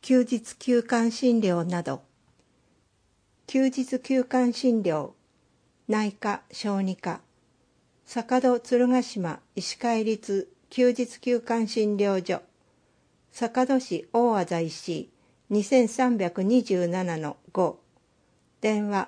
休日休館診療など。休日休館診療、内科・小児科、坂戸鶴ヶ島医師会立休日休館診療所、坂戸市大字石井 2327-5、電話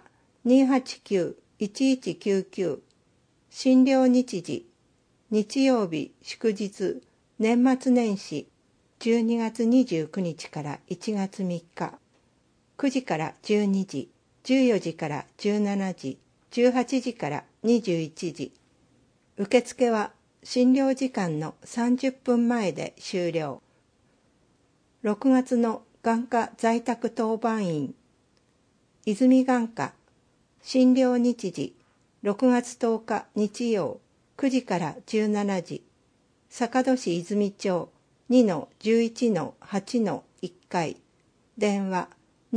289-1199、診療日時、日曜日祝日、年末年始、12月29日から1月3日、9時から12時、14時から17時、18時から21時。受付は診療時間の30分前で終了。6月の眼科在宅当番員、泉眼科、診療日時、6月10日日曜、9時から17時、坂戸市泉町 2-11-8-1 階、電話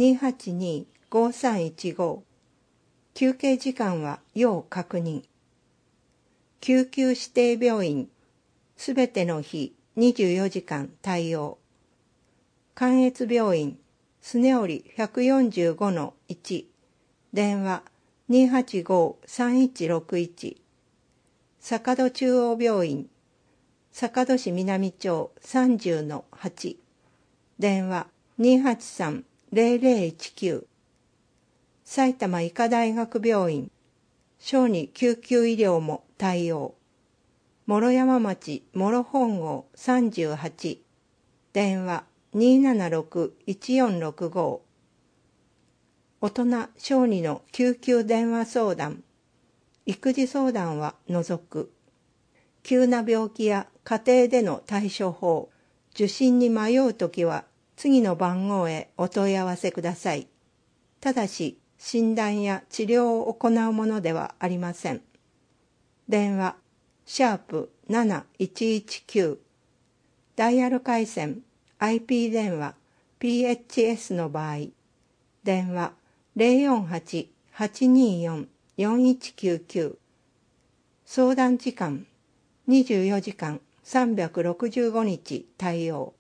282-5315、休憩時間は要確認。救急指定病院、すべての日24時間対応。関越病院、スネオリ 145-1、電話285-3161。坂戸中央病院、坂戸市南町 30-8、電話283-0019。埼玉医科大学病院、小児救急医療も対応。諸山町諸本郷38、電話276-1465。大人小児の救急電話相談、育児相談は除く。急な病気や家庭での対処法、受診に迷うときは次の番号へお問い合わせください。ただし、診断や治療を行うものではありません。電話#7119、ダイヤル回線 IP 電話 PHS の場合、電話048-824-4199。相談時間24時間365日対応。